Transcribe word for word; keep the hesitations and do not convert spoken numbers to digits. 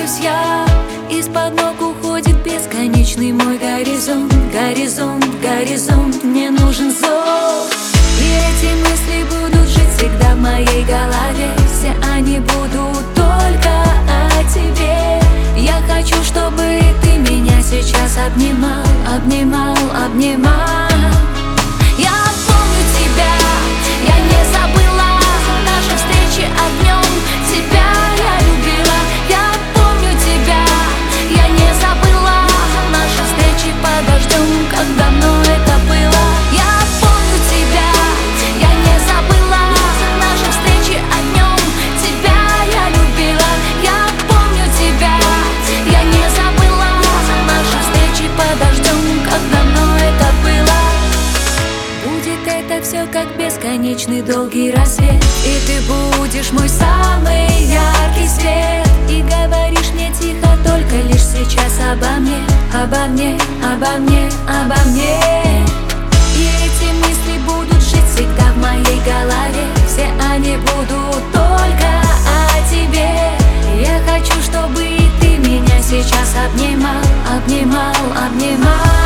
теряюсь я. Из-под ног уходит бесконечный мой горизонт. Горизонт, горизонт, мне нужен зов. И эти мысли будут жить всегда в моей голове. Все они будут только о тебе. Я хочу, чтобы ты меня сейчас обнимал, обнимал, обнимал. Я помню тебя, я не забыла наши встречи огнем. Тебя я любила, я помню тебя, я не забыла наши встречи под дождем. Как давно это было. Я помню тебя, я не забыла наши встречи огнем. Тебя я любила, я помню тебя, я не забыла наши встречи под дождем. Как давно это было. Будет это все как бесконечный долгий рассвет, и ты будешь мой самый яркий свет. И говоришь мне тихо только лишь сейчас обо мне, обо мне, обо мне, обо мне. И эти мысли будут жить всегда в моей голове. Все они будут только о тебе. Я хочу, чтобы и ты меня сейчас обнимал, обнимал, обнимал.